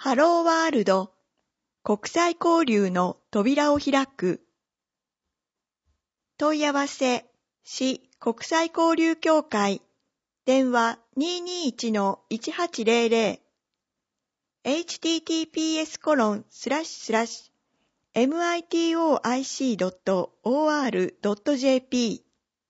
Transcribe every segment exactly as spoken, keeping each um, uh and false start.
ハローワールド国際交流の扉を開く。問い合わせ市国際交流協会電話 にーにーいちのいちはちゼロゼロ エイチティーティーピーエスコロンスラッシュスラッシュエムアイティーオーアイシードットオーアールドットジェーピー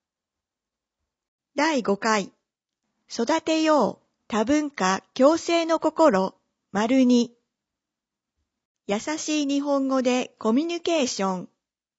だいごかい育てよう多文化共生の心丸に優しい日本語でコミュニケーション。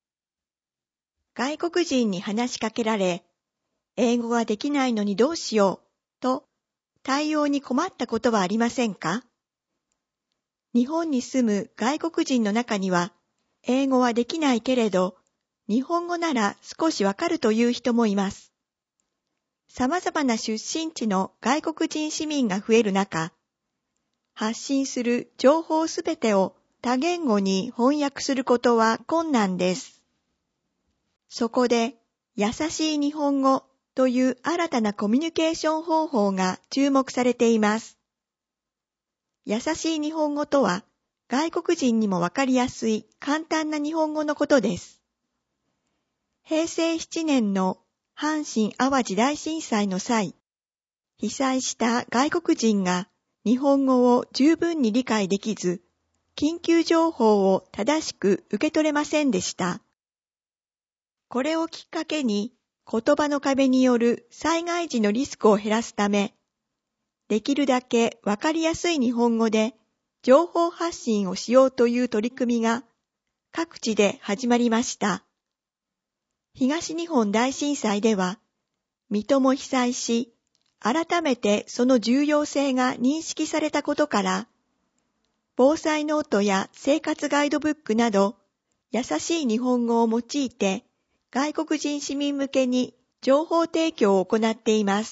外国人に話しかけられ、英語ができないのにどうしようと対応に困ったことはありませんか？日本に住む外国人の中には、英語はできないけれど、日本語なら少しわかるという人もいます。様々な出身地の外国人市民が増える中、発信する情報すべてを多言語に翻訳することは困難です。そこで、優しい日本語という新たなコミュニケーション方法が注目されています。優しい日本語とは、外国人にもわかりやすい簡単な日本語のことです。へいせいななねんの阪神・淡路大震災の際、被災した外国人が日本語を十分に理解できず、緊急情報を正しく受け取れませんでした。これをきっかけに言葉の壁による災害時のリスクを減らすため、できるだけわかりやすい日本語で情報発信をしようという取り組みが各地で始まりました。東日本大震災では、水戸も被災し、改めてその重要性が認識されたことから、防災ノートや生活ガイドブックなど、優しい日本語を用いて、外国人市民向けに情報提供を行っています。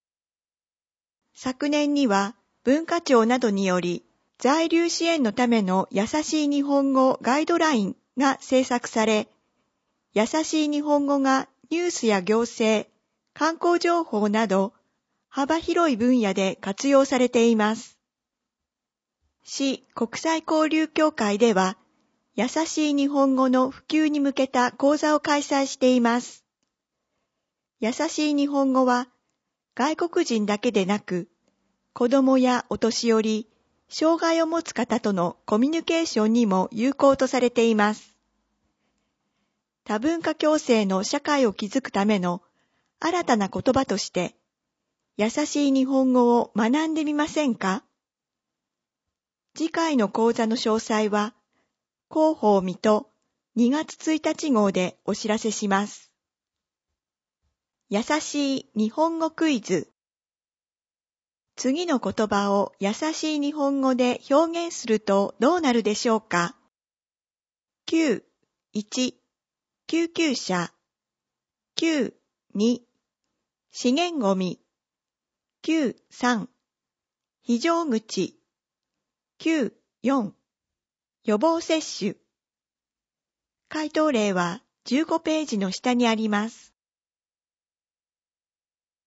昨年には文化庁などにより、在留支援のための優しい日本語ガイドラインが制作され、優しい日本語がニュースや行政、観光情報など、幅広い分野で活用されています。市国際交流協会では、優しい日本語の普及に向けた講座を開催しています。優しい日本語は、外国人だけでなく、子供やお年寄り、障害を持つ方とのコミュニケーションにも有効とされています。多文化共生の社会を築くための新たな言葉として、優しい日本語を学んでみませんか？次回の講座の詳細は、広報水戸にがつついたち号でお知らせします。優しい日本語クイズ。次の言葉を優しい日本語で表現するとどうなるでしょうか？きゅう、いち、救急車。きゅう、に、資源ごみ。きゅう、さん、非常口。きゅう、よん、予防接種。回答例はじゅうごページの下にあります。